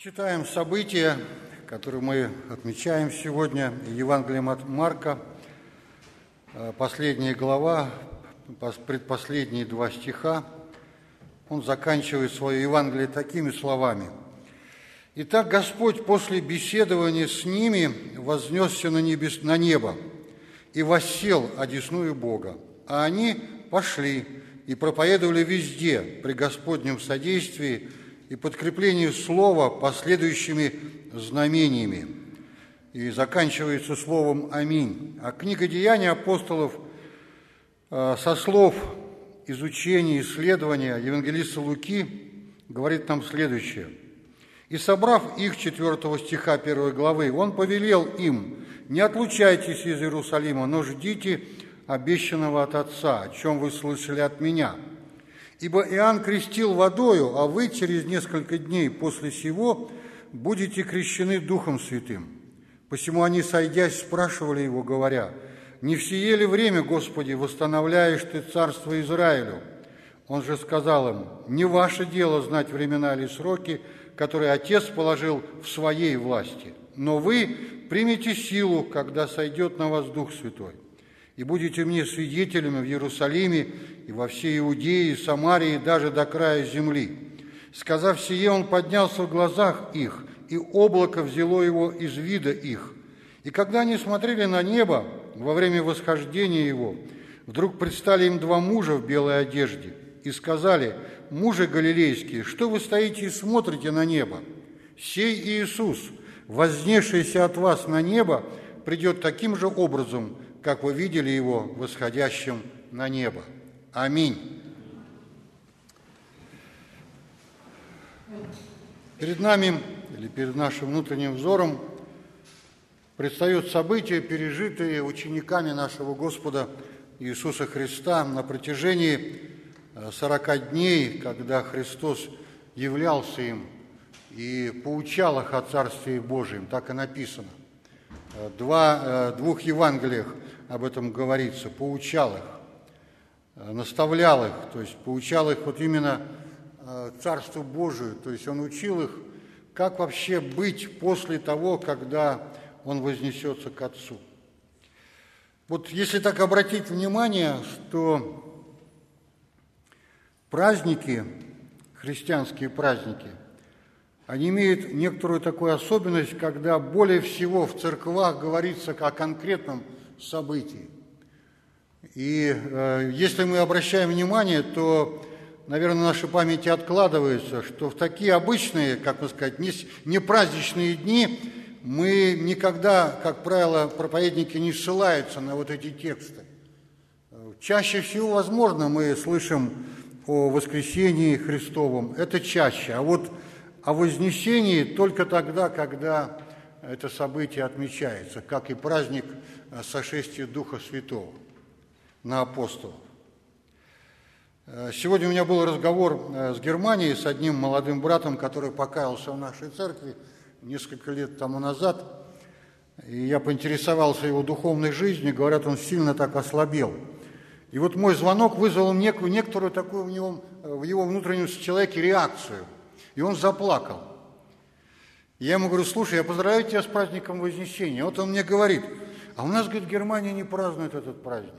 Читаем события, которые мы отмечаем сегодня. Евангелие от Марка, последняя глава, предпоследние 2 стиха. Он заканчивает свое Евангелие такими словами. «Итак, Господь после беседования с ними вознесся на небо и воссел одесную Бога. А они пошли и проповедовали везде при Господнем содействии и подкреплении слова последующими знамениями». И заканчивается словом «Аминь». А книга «Деяний апостолов» со слов изучения, исследования евангелиста Луки говорит нам следующее. «И, собрав их» 4 стиха 1 главы, «он повелел им: не отлучайтесь из Иерусалима, но ждите обещанного от Отца, о чем вы слышали от меня. Ибо Иоанн крестил водою, а вы через несколько дней после сего будете крещены Духом Святым». Посему они, сойдясь, спрашивали его, говоря: «Не в сие ли время, Господи, восстановляешь Ты царство Израилю?» Он же сказал им: «Не ваше дело знать времена или сроки, которые Отец положил в Своей власти, но вы примете силу, когда сойдет на вас Дух Святой, и будете мне свидетелями в Иерусалиме и во всей Иудее, Самарии, и даже до края земли». Сказав сие, он поднялся в глазах их, и облако взяло его из вида их. И когда они смотрели на небо во время восхождения его, вдруг предстали им 2 мужа в белой одежде и сказали: «Мужи галилейские, что вы стоите и смотрите на небо? Сей Иисус, вознесшийся от вас на небо, придет таким же образом, как вы видели его восходящим на небо». Аминь. Перед нами, или перед нашим внутренним взором, предстают события, пережитые учениками нашего Господа Иисуса Христа на протяжении 40 дней, когда Христос являлся им и поучал их о Царстве Божьем. Так и написано. В 2 Евангелиях об этом говорится. Поучал их, наставлял их, то есть поучал их вот именно Царству Божию, то есть он учил их, как вообще быть после того, когда он вознесется к Отцу. Вот если так обратить внимание, что праздники, христианские праздники, они имеют некоторую такую особенность, когда более всего в церквах говорится о конкретном событии. И если мы обращаем внимание, то, наверное, в нашей памяти откладывается, что в такие обычные, как бы сказать, не праздничные дни мы никогда, как правило, проповедники не ссылаются на вот эти тексты. Чаще всего, возможно, мы слышим о воскресении Христовом, это чаще, а вот о вознесении только тогда, когда это событие отмечается, как и праздник сошествия Духа Святого на апостолов. Сегодня у меня был разговор с Германией, с одним молодым братом, который покаялся в нашей церкви несколько лет тому назад, и я поинтересовался его духовной жизнью, говорят, он сильно так ослабел. И вот мой звонок вызвал некоторую такую в его внутреннем человеке реакцию, и он заплакал. Я ему говорю: слушай, я поздравляю тебя с праздником Вознесения. Вот он мне говорит: а у нас, говорит, в Германии не празднуют этот праздник.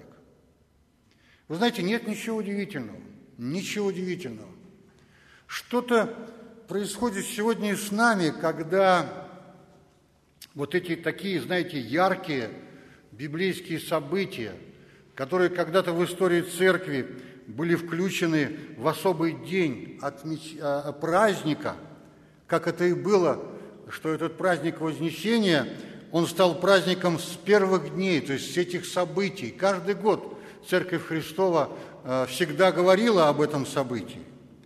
Вы знаете, нет ничего удивительного, ничего удивительного. Что-то происходит сегодня с нами, когда вот эти такие, знаете, яркие библейские события, которые когда-то в истории церкви были включены в особый день праздника, как это и было, что этот праздник Вознесения, он стал праздником с первых дней, то есть с этих событий. Каждый год Церковь Христова всегда говорила об этом событии.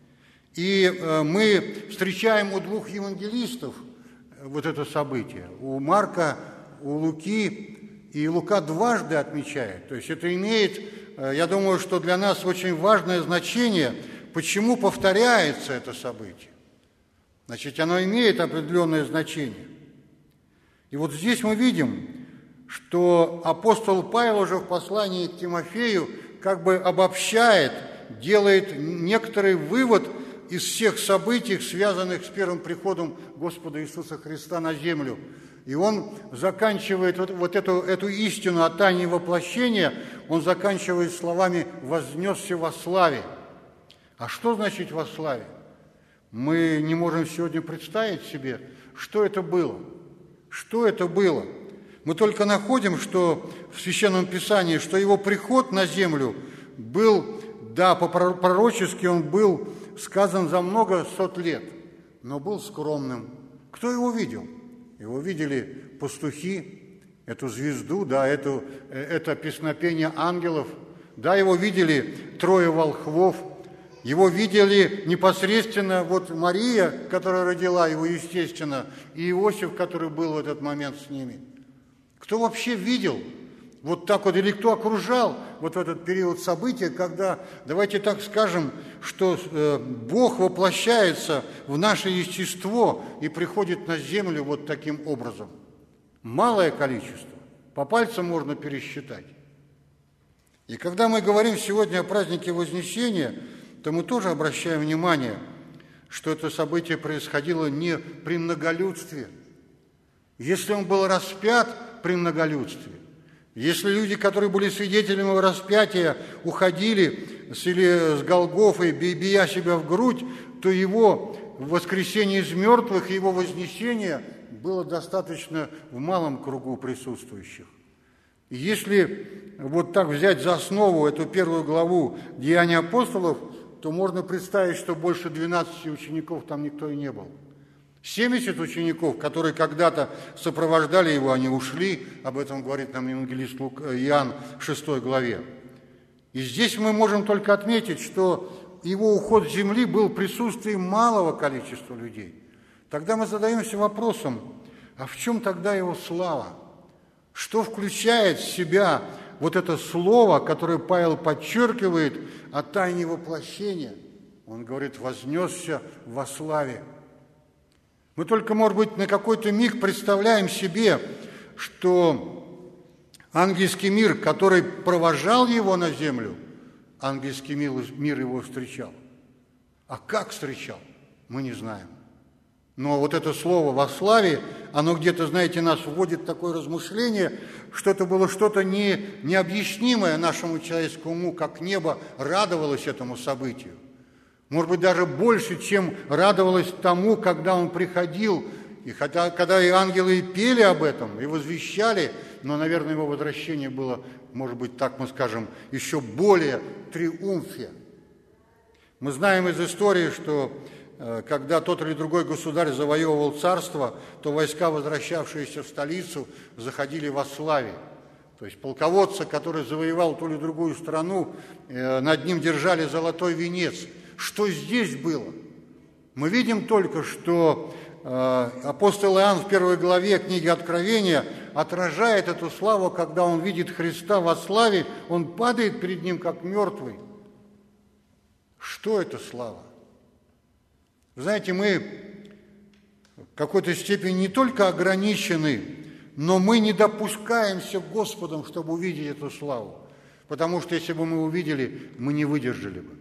И мы встречаем у 2 евангелистов вот это событие. У Марка, у Луки, и Лука дважды отмечает. То есть это имеет, я думаю, что для нас очень важное значение, почему повторяется это событие. Значит, оно имеет определенное значение. И вот здесь мы видим, что апостол Павел уже в послании к Тимофею как бы обобщает, делает некоторый вывод из всех событий, связанных с первым приходом Господа Иисуса Христа на землю. И он заканчивает вот эту истину о тайне воплощения, он заканчивает словами «вознесся во славе». А что значит «во славе»? Мы не можем сегодня представить себе, что это было. Что это было? Мы только находим, что в Священном Писании, что его приход на землю был, да, по-пророчески он был сказан за много сот лет, но был скромным. Кто его видел? Его видели пастухи, эту звезду, да, это песнопение ангелов, да, его видели трое волхвов, его видели непосредственно вот Мария, которая родила его, естественно, и Иосиф, который был в этот момент с ними. Кто вообще видел вот так вот, или кто окружал вот в этот период события, когда, давайте так скажем, что Бог воплощается в наше естество и приходит на землю вот таким образом? Малое количество, по пальцам можно пересчитать. И когда мы говорим сегодня о празднике Вознесения, то мы тоже обращаем внимание, что это событие происходило не при многолюдстве. Если он был распят при многолюдстве, если люди, которые были свидетелями его распятия, уходили с Голгофы, бия себя в грудь, то его воскресение из мертвых и его вознесение было достаточно в малом кругу присутствующих. И если вот так взять за основу эту первую главу «Деяния апостолов», то можно представить, что больше 12 учеников там никто и не был. 70 учеников, которые когда-то сопровождали его, они ушли, об этом говорит нам евангелист Иоанн в 6 главе. И здесь мы можем только отметить, что его уход с земли был в присутствии малого количества людей. Тогда мы задаемся вопросом, а в чем тогда его слава? Что включает в себя вот это слово, которое Павел подчеркивает о тайне воплощения? Он говорит, вознесся во славе. Мы только, может быть, на какой-то миг представляем себе, что ангельский мир, который провожал его на землю, ангельский мир его встречал. А как встречал, мы не знаем. Но вот это слово «во славе», оно где-то, знаете, нас вводит в такое размышление, что это было что-то необъяснимое нашему человеческому уму, как небо радовалось этому событию. Может быть, даже больше, чем радовалось тому, когда он приходил. И когда и ангелы и пели об этом, и возвещали, но, наверное, его возвращение было, может быть, так мы скажем, еще более триумфе. Мы знаем из истории, что когда тот или другой государь завоевывал царство, то войска, возвращавшиеся в столицу, заходили во славе. То есть полководца, который завоевал ту или другую страну, над ним держали золотой венец. Что здесь было? Мы видим только, что апостол Иоанн в 1 главе книги Откровения отражает эту славу, когда он видит Христа во славе, он падает перед ним, как мертвый. Что это слава? Вы знаете, мы в какой-то степени не только ограничены, но мы не допускаемся Господом, чтобы увидеть эту славу. Потому что если бы мы увидели, мы не выдержали бы.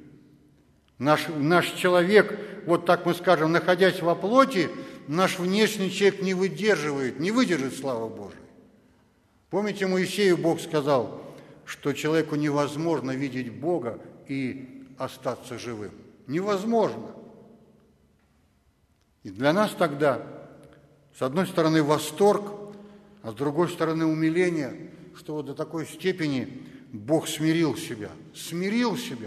Наш человек, вот так мы скажем, находясь во плоти, наш внешний человек не выдержит славы Божией. Помните, Моисею Бог сказал, что человеку невозможно видеть Бога и остаться живым. Невозможно. И для нас тогда, с одной стороны, восторг, а с другой стороны, умиление, что вот до такой степени Бог смирил себя. Смирил себя.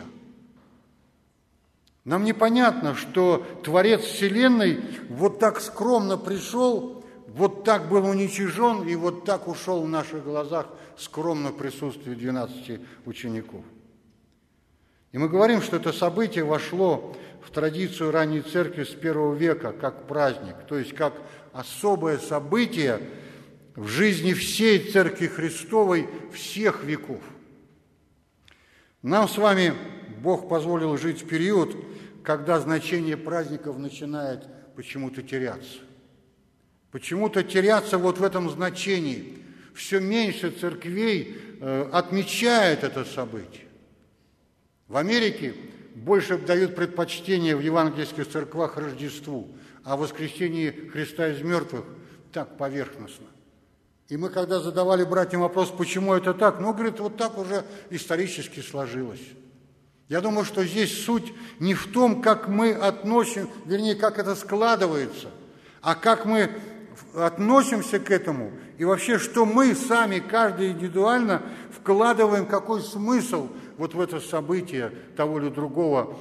Нам непонятно, что Творец Вселенной вот так скромно пришел, вот так был уничижен и вот так ушел в наших глазах скромно в присутствии 12 учеников. И мы говорим, что это событие вошло в традицию ранней церкви с I века как праздник, то есть как особое событие в жизни всей Церкви Христовой всех веков. Нам с вами Бог позволил жить в период, когда значение праздников начинает почему-то теряться. Почему-то теряться вот в этом значении. Все меньше церквей отмечает это событие. В Америке больше дают предпочтение в евангельских церквах Рождеству, а воскресении Христа из мертвых так поверхностно. И мы, когда задавали братьям вопрос, почему это так, говорит, вот так уже исторически сложилось. Я думаю, что здесь суть не в том, как мы относим, вернее, как это складывается, а как мы относимся к этому, и вообще, что мы сами, каждый индивидуально, вкладываем какой смысл вот в это событие того или другого,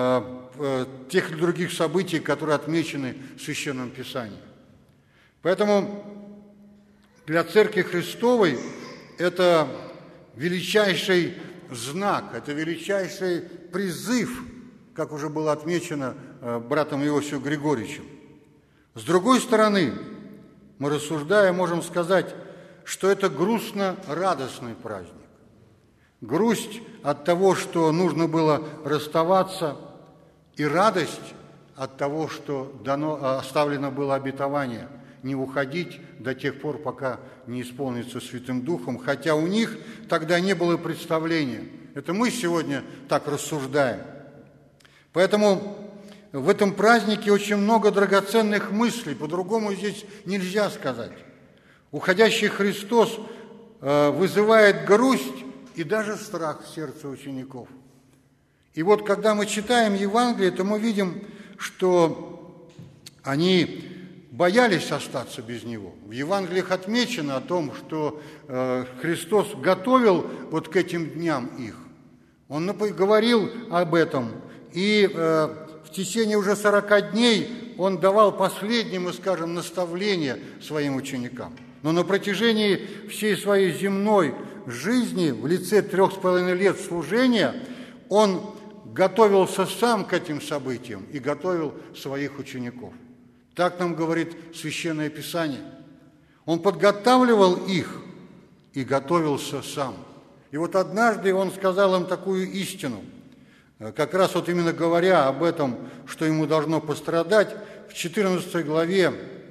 тех или других событий, которые отмечены в Священном Писании. Поэтому для Церкви Христовой это величайший знак, это величайший призыв, как уже было отмечено братом Иосифом Григорьевичем. С другой стороны, мы, рассуждая, можем сказать, что это грустно-радостный праздник. Грусть от того, что нужно было расставаться, и радость от того, что оставлено было обетование не уходить до тех пор, пока не исполнится Святым Духом, хотя у них тогда не было представления. Это мы сегодня так рассуждаем. Поэтому в этом празднике очень много драгоценных мыслей, по-другому здесь нельзя сказать. Уходящий Христос вызывает грусть и даже страх в сердце учеников. И вот когда мы читаем Евангелие, то мы видим, что они боялись остаться без Него. В Евангелиях отмечено о том, что Христос готовил вот к этим дням их. Он говорил об этом, и в течение уже 40 дней Он давал последние, мы скажем, наставления своим ученикам. Но на протяжении всей своей земной жизни, в лице 3,5 лет служения, Он готовился сам к этим событиям и готовил своих учеников. Так нам говорит Священное Писание. Он подготавливал их и готовился сам. И вот однажды Он сказал им такую истину, как раз вот именно говоря об этом, что Ему должно пострадать, в 14 главе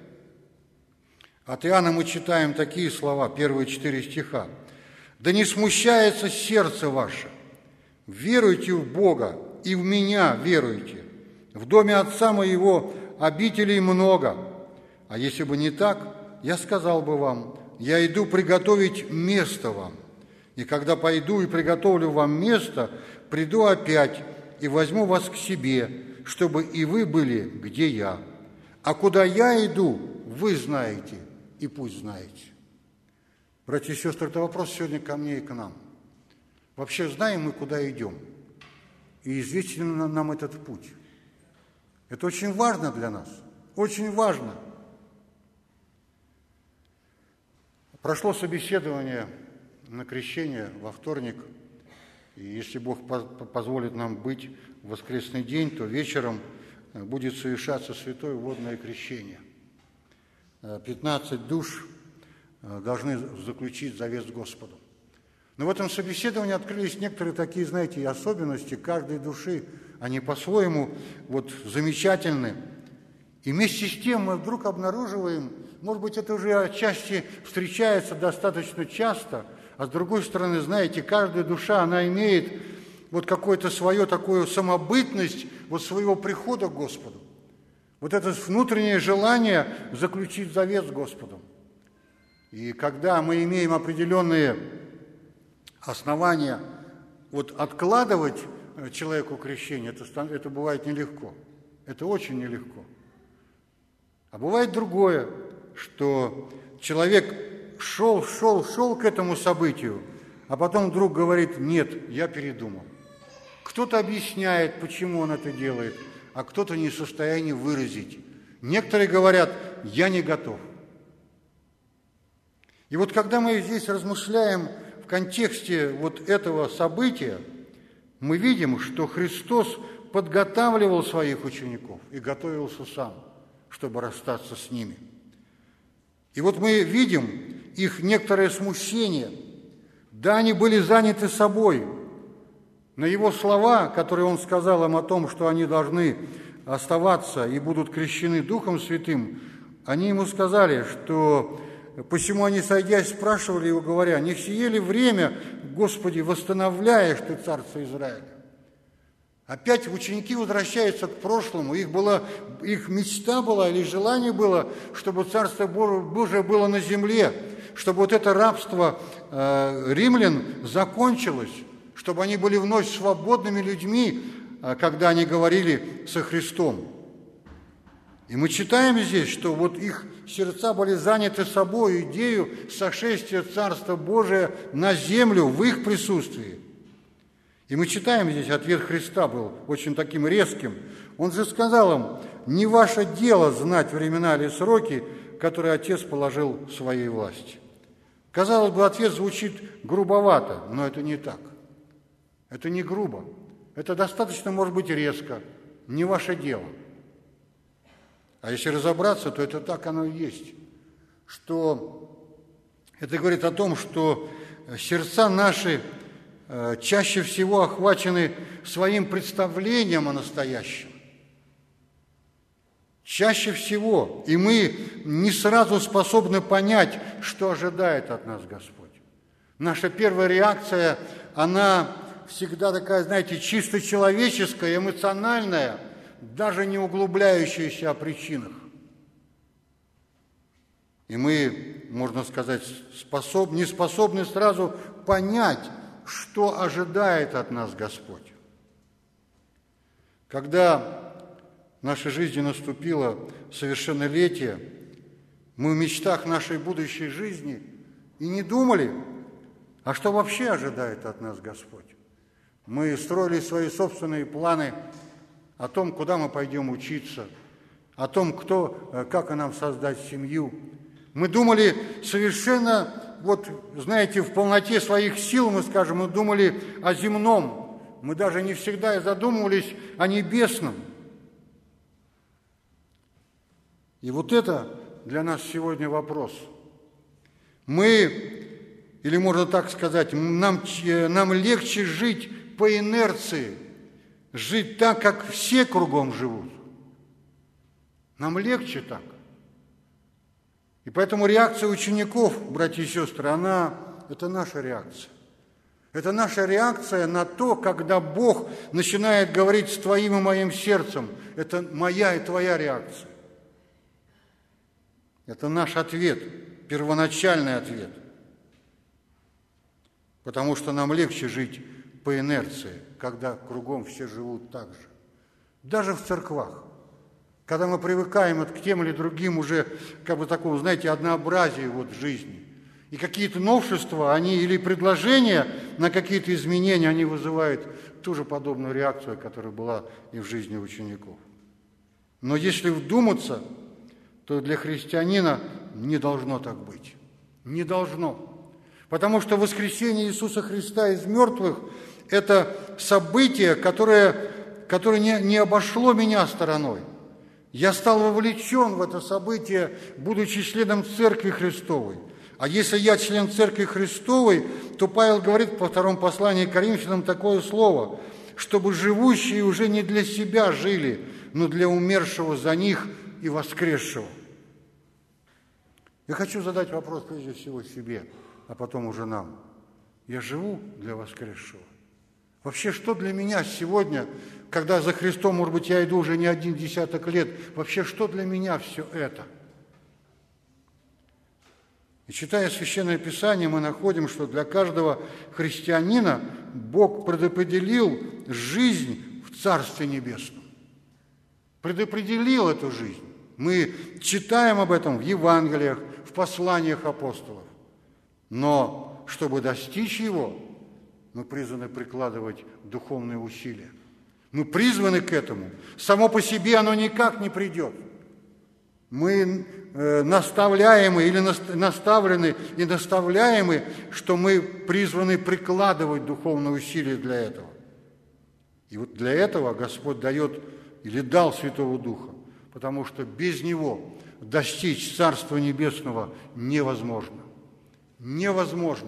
от Иоанна мы читаем такие слова, первые 4 стиха. «Да не смущается сердце ваше, веруйте в Бога и в Меня веруйте. В доме Отца Моего обителей много, а если бы не так, я сказал бы вам, я иду приготовить место вам. И когда пойду и приготовлю вам место, приду опять и возьму вас к себе, чтобы и вы были, где я. А куда я иду, вы знаете, и пусть знаете». Братья и сестры, это вопрос сегодня ко мне и к нам. Вообще знаем мы, куда идем? И известен нам этот путь? Это очень важно для нас, очень важно. Прошло собеседование на крещение во вторник, и если Бог позволит нам быть в воскресный день, то вечером будет совершаться святое водное крещение. 15 душ должны заключить завет с Господом. Но в этом собеседовании открылись некоторые такие, знаете, особенности каждой души. Они по-своему замечательны. И вместе с тем мы вдруг обнаруживаем, может быть, это уже отчасти встречается достаточно часто, а с другой стороны, знаете, каждая душа, она имеет какое-то свое такую самобытность своего прихода к Господу. Это внутреннее желание заключить завет с Господом. И когда мы имеем определенные основания откладывать человеку крещение, это бывает нелегко. Это очень нелегко. А бывает другое, что человек шел к этому событию, а потом вдруг говорит: нет, я передумал. Кто-то объясняет, почему он это делает, а кто-то не в состоянии выразить. Некоторые говорят: я не готов. И когда мы здесь размышляем в контексте этого события, мы видим, что Христос подготавливал своих учеников и готовился сам, чтобы расстаться с ними. И мы видим их некоторое смущение. Да, они были заняты собой. На Его слова, которые Он сказал им о том, что они должны оставаться и будут крещены Духом Святым, они Ему сказали, что посему они, сойдясь, спрашивали Его, говоря: не сие ли время, Господи, восстановляешь Ты царство Израиля? Опять ученики возвращаются к прошлому. Их мечта была или желание было, чтобы Царство Божие было на земле, чтобы вот это рабство римлян закончилось, чтобы они были вновь свободными людьми, когда они говорили со Христом. И мы читаем здесь, что вот их сердца были заняты собой, идею сошествия Царства Божия на землю в их присутствии. И мы читаем здесь, ответ Христа был очень таким резким. Он же сказал им: не ваше дело знать времена или сроки, которые Отец положил в своей власти. Казалось бы, ответ звучит грубовато, но это не так. Это не грубо. Это достаточно, может быть, резко. Не ваше дело. А если разобраться, то это так оно и есть. Что это говорит о том, что сердца наши чаще всего охвачены своим представлением о настоящем. Чаще всего. И мы не сразу способны понять, что ожидает от нас Господь. Наша первая реакция, она всегда такая, знаете, чисто человеческая, эмоциональная, даже не углубляющаяся о причинах. И мы, можно сказать, не способны сразу понять, что ожидает от нас Господь. Когда в нашей жизни наступило совершеннолетие, мы в мечтах нашей будущей жизни и не думали, а что вообще ожидает от нас Господь. Мы строили свои собственные планы о том, куда мы пойдем учиться, о том, как нам создать семью. Мы думали совершенно, знаете, в полноте своих сил, мы думали о земном. Мы даже не всегда и задумывались о небесном. И вот это для нас сегодня вопрос. Или можно так сказать, нам легче жить по инерции, жить так, как все кругом живут. Нам легче так. И поэтому реакция учеников, братья и сестры, это наша реакция. Это наша реакция на то, когда Бог начинает говорить с твоим и моим сердцем. Это моя и твоя реакция. Это наш ответ, первоначальный ответ. Потому что нам легче жить по инерции, когда кругом все живут так же. Даже в церквах. Когда мы привыкаем к тем или другим уже такому, знаете, однообразию жизни. И какие-то новшества, или предложения на какие-то изменения, они вызывают ту же подобную реакцию, которая была и в жизни учеников. Но если вдуматься, то для христианина не должно так быть. Не должно. Потому что воскресение Иисуса Христа из мертвых – это событие, которое не обошло меня стороной. Я стал вовлечен в это событие, будучи членом Церкви Христовой. А если я член Церкви Христовой, то Павел говорит во втором послании к Коринфянам такое слово, чтобы живущие уже не для себя жили, но для умершего за них и воскресшего. Я хочу задать вопрос прежде всего себе, а потом уже нам. Я живу для воскресшего? Вообще, что для меня сегодня, когда за Христом, может быть, я иду уже не 10 лет, вообще, что для меня все это? И читая Священное Писание, мы находим, что для каждого христианина Бог предопределил жизнь в Царстве Небесном. Предопределил эту жизнь. Мы читаем об этом в Евангелиях, в посланиях апостолов. Но чтобы достичь его, мы призваны прикладывать духовные усилия. Мы призваны к этому. Само по себе оно никак не придет. Мы наставляемы или наставлены и наставляемы, что мы призваны прикладывать духовные усилия для этого. И вот для этого Господь дает или дал Святого Духа, потому что без Него достичь Царства Небесного невозможно. Невозможно.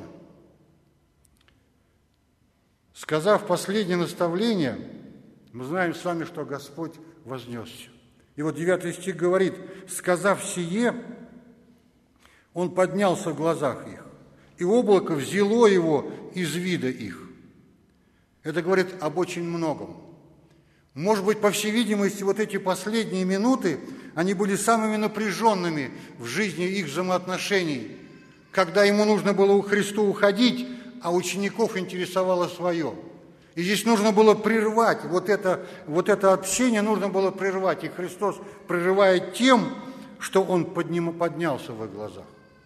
Сказав последнее наставление, мы знаем с вами, что Господь вознесся. И вот 9 стих говорит: «Сказав сие, Он поднялся в глазах их, и облако взяло Его из вида их». Это говорит об очень многом. Может быть, по всей видимости, вот эти последние минуты, они были самыми напряженными в жизни их взаимоотношений, когда ему нужно было у Христа уходить, а учеников интересовало свое. И здесь нужно было прервать, вот это общение нужно было прервать, и Христос прерывает тем, что Он поднялся в их глазах.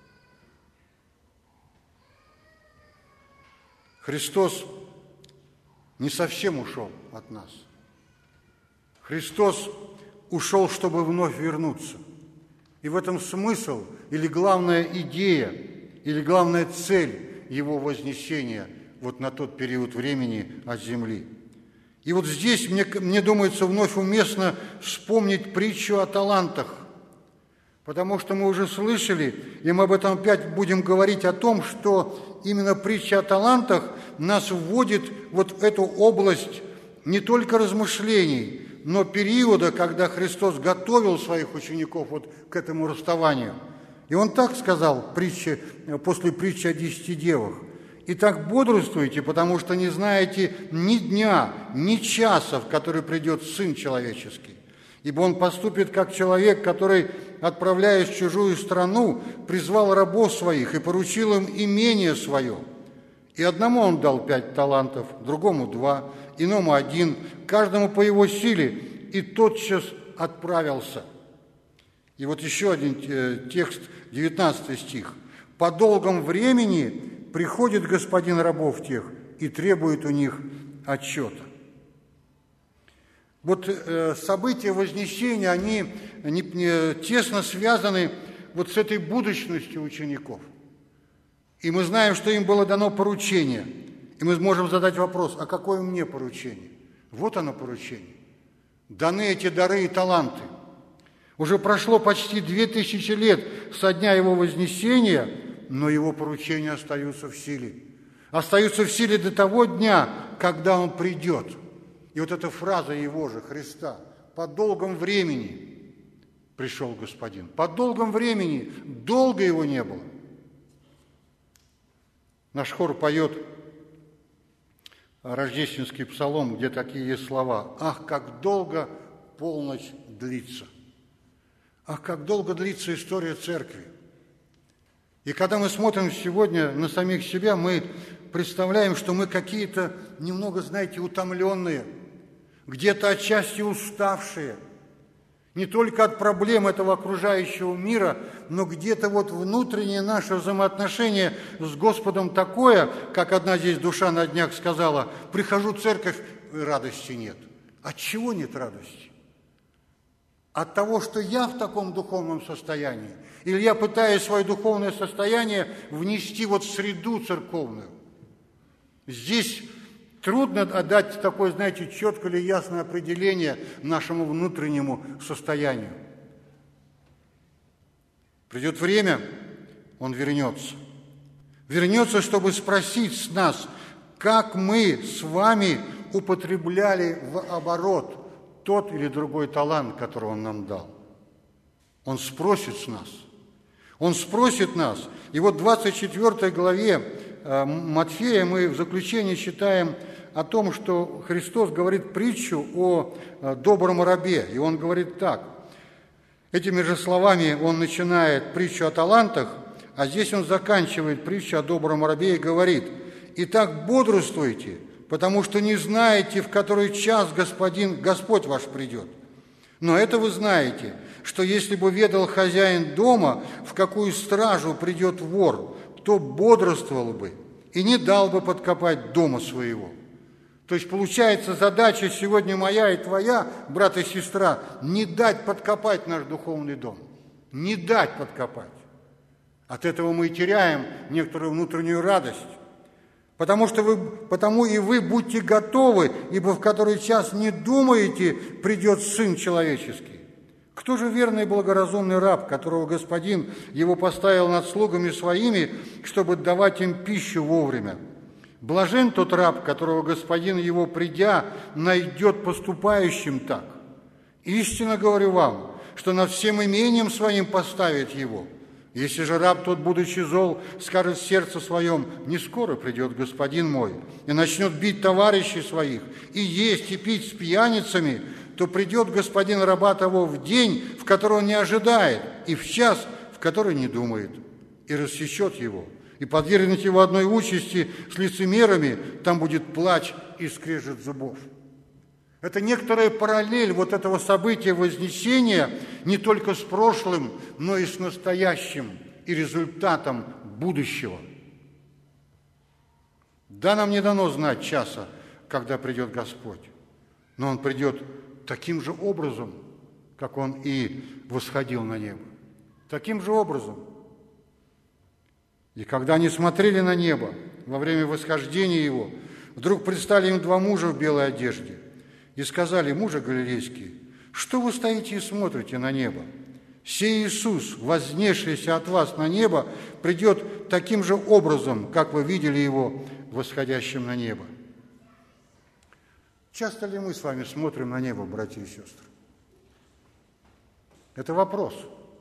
Христос не совсем ушел от нас. Христос ушел, чтобы вновь вернуться. И в этом смысл, или главная идея, или главная цель Его вознесения вот на тот период времени от земли. И вот здесь, мне думается, вновь уместно вспомнить притчу о талантах, потому что мы уже слышали, и мы об этом опять будем говорить, о том, что именно притча о талантах нас вводит вот в эту область не только размышлений, но периода, когда Христос готовил своих учеников вот к этому расставанию. И Он так сказал после притчи о 10 девах: «Итак, бодрствуйте, потому что не знаете ни дня, ни часа, в который придет Сын Человеческий. Ибо Он поступит, как человек, который, отправляясь в чужую страну, призвал рабов своих и поручил им имение свое. И одному Он дал 5 талантов, другому 2, иному 1, каждому по его силе, и тотчас отправился». И вот еще один текст, 19 стих. «По долгом времени приходит господин рабов тех и требует у них отчета». Вот события Вознесения, они тесно связаны вот с этой будущностью учеников. И мы знаем, что им было дано поручение. И мы можем задать вопрос: а какое мне поручение? Вот оно поручение. Даны эти дары и таланты. Уже прошло почти 2000 лет со дня Его Вознесения, но Его поручения остаются в силе. Остаются в силе до того дня, когда Он придет. И вот эта фраза Его же, Христа: «По долгом времени пришел Господин». По долгом времени, долго Его не было. Наш хор поет рождественский псалом, где такие есть слова: «Ах, как долго полночь длится! Ах, как долго длится история Церкви!» И когда мы смотрим сегодня на самих себя, мы представляем, что мы какие-то немного, знаете, утомленные, где-то отчасти уставшие, не только от проблем этого окружающего мира, но где-то вот внутреннее наше взаимоотношение с Господом такое, как одна здесь душа на днях сказала: «Прихожу в церковь, радости нет». От чего нет радости? От того, что я в таком духовном состоянии? Или я пытаюсь свое духовное состояние внести вот в среду церковную? Здесь трудно отдать такое, знаете, четкое или ясное определение нашему внутреннему состоянию. Придет время, Он вернется. Вернется, чтобы спросить с нас, как мы с вами употребляли в оборот тот или другой талант, который Он нам дал. Он спросит с нас. Он спросит нас. И вот в 24 главе Матфея мы в заключении читаем о том, что Христос говорит притчу о добром рабе. И Он говорит так. Этими же словами Он начинает притчу о талантах, а здесь Он заканчивает притчу о добром рабе и говорит: «Итак, бодрствуйте, потому что не знаете, в который час Господь ваш придет. Но это вы знаете, что если бы ведал хозяин дома, в какую стражу придет вор, то бодрствовал бы и не дал бы подкопать дома своего». То есть, получается, задача сегодня моя и твоя, брат и сестра, не дать подкопать наш духовный дом. Не дать подкопать. От этого мы и теряем некоторую внутреннюю радость. Потому и вы будьте готовы, ибо в который час не думаете, придет Сын Человеческий. Кто же верный и благоразумный раб, которого Господин его поставил над слугами своими, чтобы давать им пищу вовремя? Блажен тот раб, которого Господин его, придя, найдет поступающим так. Истинно говорю вам, что над всем имением своим поставит его. Если же раб тот, будучи зол, скажет в сердце своем: не скоро придет господин мой, и начнет бить товарищей своих, и есть, и пить с пьяницами, то придет господин раба того в день, в который он не ожидает, и в час, в который не думает, и рассечет его, и подвергнет его одной участи с лицемерами, там будет плач и скрежет зубов». Это некоторая параллель вот этого события Вознесения не только с прошлым, но и с настоящим и результатом будущего. Да, нам не дано знать часа, когда придет Господь, но Он придет таким же образом, как Он и восходил на небо. Таким же образом. И когда они смотрели на небо во время восхождения Его, вдруг предстали им два мужа в белой одежде и сказали: мужи галилейские, что вы стоите и смотрите на небо? Сей Иисус, вознесшийся от вас на небо, придет таким же образом, как вы видели Его восходящим на небо. Часто ли мы с вами смотрим на небо, братья и сестры? Это вопрос.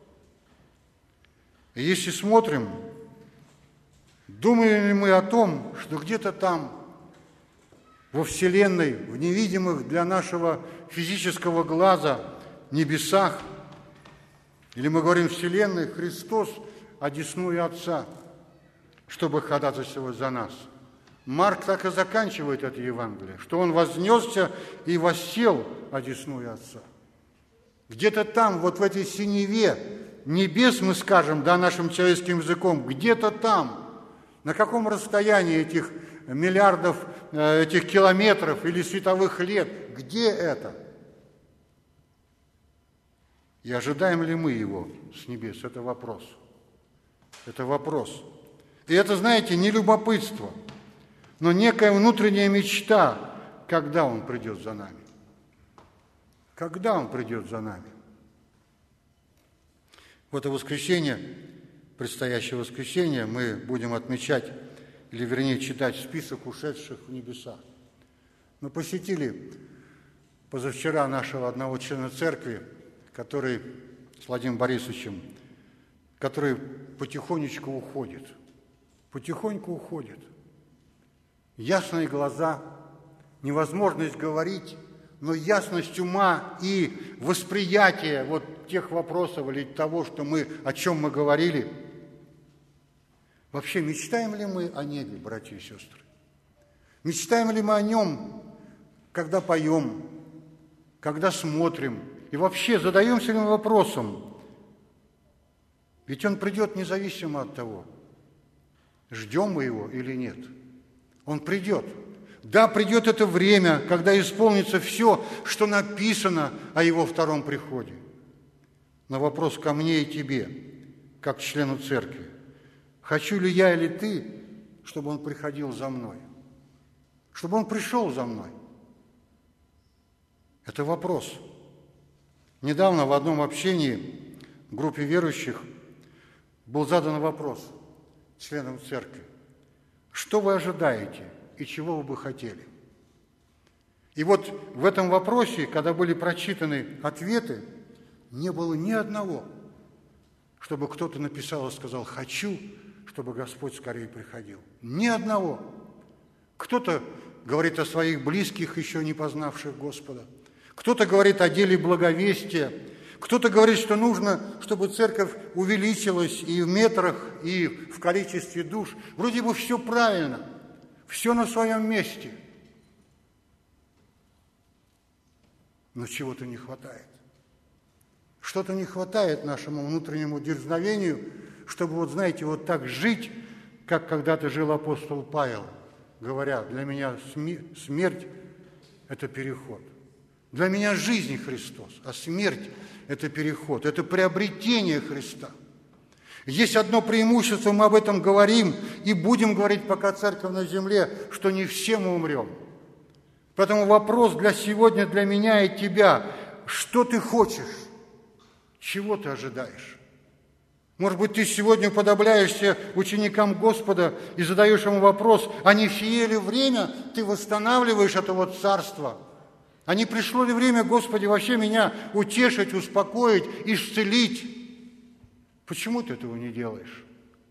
И если смотрим, думаем ли мы о том, что где-то там, во Вселенной, в невидимых для нашего физического глаза небесах, или мы говорим Вселенной, Христос одесную Отца, чтобы ходатайствовать за нас. Марк так и заканчивает это Евангелие, что Он вознесся и воссел одесную Отца. Где-то там, вот в этой синеве небес, мы скажем, да, нашим человеческим языком, где-то там, на каком расстоянии этих миллиардов, этих километров или световых лет, где это? И ожидаем ли мы Его с небес? Это вопрос. Это вопрос. И это, знаете, не любопытство, но некая внутренняя мечта, когда Он придет за нами. Когда Он придет за нами? В это воскресенье, предстоящее воскресенье, мы будем отмечать, или вернее читать список ушедших в небеса. Мы посетили позавчера нашего одного члена церкви, который с Владимиром Борисовичем, который потихонечку уходит. Потихоньку уходит. Ясные глаза, невозможность говорить, но ясность ума и восприятие вот тех вопросов или того, о чем мы говорили. Вообще, мечтаем ли мы о небе, братья и сестры? Мечтаем ли мы о нем, когда поем, когда смотрим? И вообще, задаемся ли мы вопросом? Ведь Он придет независимо от того, ждем мы Его или нет. Он придет. Да, придет это время, когда исполнится все, что написано о Его втором приходе. Но вопрос ко мне и тебе, как члену церкви. Хочу ли я или ты, чтобы Он приходил за мной? Чтобы Он пришел за мной? Это вопрос. Недавно в одном общении в группе верующих был задан вопрос членам церкви. Что вы ожидаете и чего вы бы хотели? И вот в этом вопросе, когда были прочитаны ответы, не было ни одного, чтобы кто-то написал и сказал: «Хочу, чтобы Господь скорее приходил». Ни одного. Кто-то говорит о своих близких, еще не познавших Господа. Кто-то говорит о деле благовестия. Кто-то говорит, что нужно, чтобы церковь увеличилась и в метрах, и в количестве душ. Вроде бы все правильно, все на своем месте. Но чего-то не хватает. Что-то не хватает нашему внутреннему дерзновению, чтобы, вот знаете, вот так жить, как когда-то жил апостол Павел, говоря: для меня смерть – это переход. Для меня жизнь Христос, а смерть – это переход, это приобретение Христа. Есть одно преимущество, мы об этом говорим и будем говорить, пока церковь на земле, что не все мы умрем. Поэтому вопрос для сегодня, для меня и тебя: что ты хочешь, чего ты ожидаешь? Может быть, ты сегодня уподобляешься ученикам Господа и задаешь ему вопрос: а не сие ли время ты восстанавливаешь это вот царство? А не пришло ли время, Господи, вообще меня утешить, успокоить, исцелить? Почему ты этого не делаешь?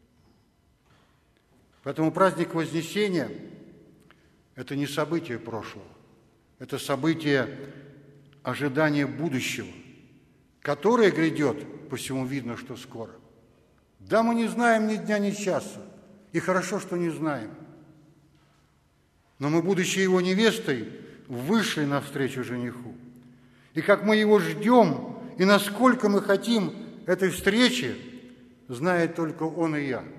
Поэтому праздник Вознесения – это не событие прошлого, это событие ожидания будущего, которое грядет, по всему видно, что скоро. Да, мы не знаем ни дня, ни часа, и хорошо, что не знаем. Но мы, будучи его невестой, вышли навстречу жениху. И как мы его ждем, и насколько мы хотим этой встречи, знает только он и я.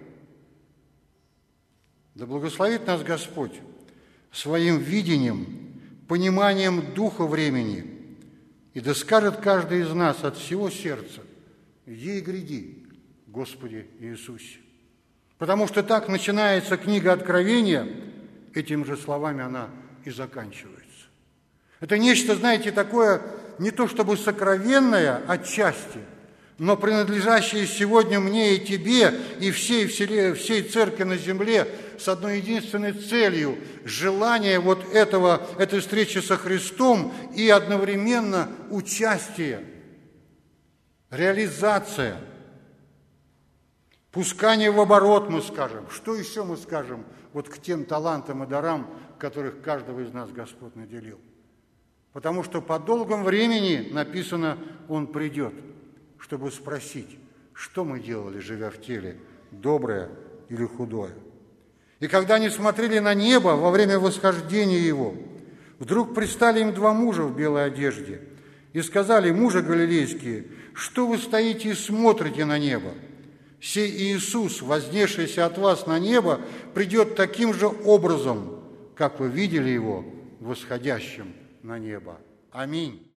Да благословит нас Господь своим видением, пониманием духа времени, и да скажет каждый из нас от всего сердца: «Иди и гряди, Господи Иисусе». Потому что так начинается книга Откровения, этими же словами она и заканчивается. Это нечто, знаете, такое не то чтобы сокровенное отчасти, но принадлежащее сегодня мне и тебе, и всей церкви на земле с одной единственной целью – желание вот этой встречи со Христом и одновременно участие, реализация, пускание в оборот, мы скажем. Что еще мы скажем вот к тем талантам и дарам, которых каждого из нас Господь наделил? Потому что по долгом времени, написано, Он придет, чтобы спросить, что мы делали, живя в теле, доброе или худое. И когда они смотрели на небо во время восхождения Его, вдруг предстали им два мужа в белой одежде и сказали: «Мужи галилейские, что вы стоите и смотрите на небо? Сей Иисус, вознесшийся от вас на небо, придет таким же образом, как вы видели Его восходящим на небо». Аминь.